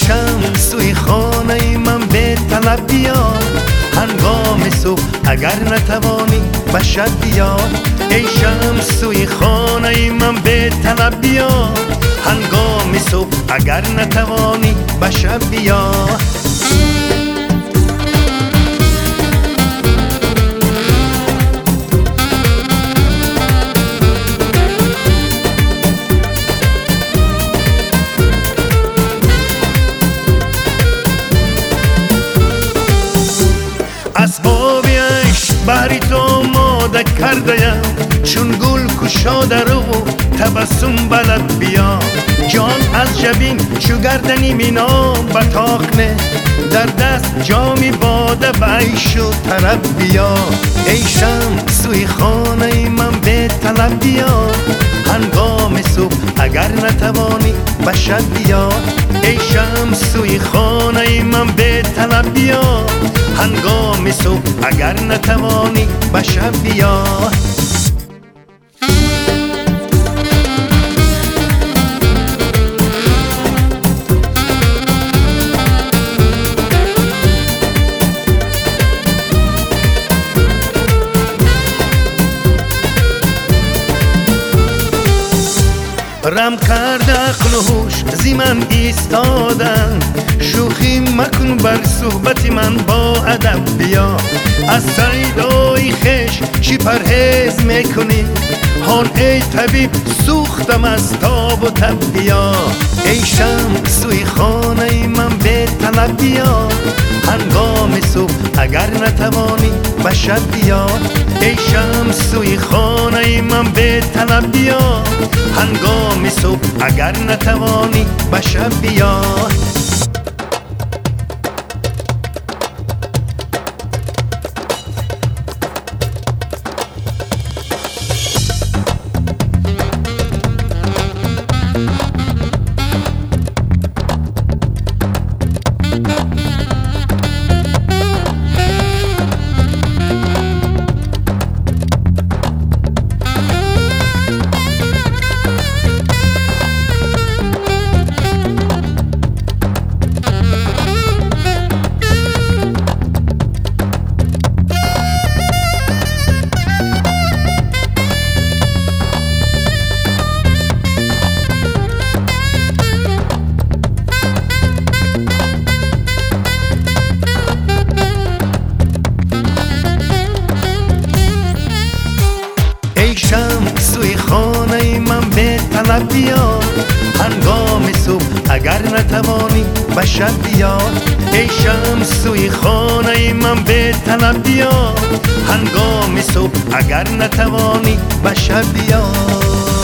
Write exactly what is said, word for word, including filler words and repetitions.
شمسوی خانه من به طلب بیا، هنگام صبح اگر نتوانی به شب بیا. ای شمسوی خانه من به طلب بیا، هنگام صبح اگر نتوانی به شب بیا. اسبابیش بهری تو آماده کردیم، چون گل کشاده رو تبسم بلد بیا. جان از جبین چو گردنی مینام بطاقنه، در دست جامی باده به عیش و طرب بیا. ای شمسوی خانه من به طلب بیا، هنگام صبح اگر نتوانی به شب بیا. ای شمسوی خانه من به طلب بیا، هنگام صبح اگر نتوانی به شب بیا. رم کرده عقل و هوش زی من ایستادن، شوخی مکن بر صحبت من با ادب بیا. از سیدای خش چی پرهیز میکنی؟ هان ای طبیب سوختم از تاب و تب بیا. ای شمسوی خانه من به طلب بیا، هنگام صبح اگر نتوانی به شب بیا. ای شمسوی خانه من به طلب بیا، هنگام صبح اگر نتوانی به شب بیا. شمسوی خانه من به طلب بیا، هنگام صبح اگر نتوانی به شب بیا. ای شمسوی خانه من به طلب بیا، هنگام صبح اگر نتوانی به شب بیا.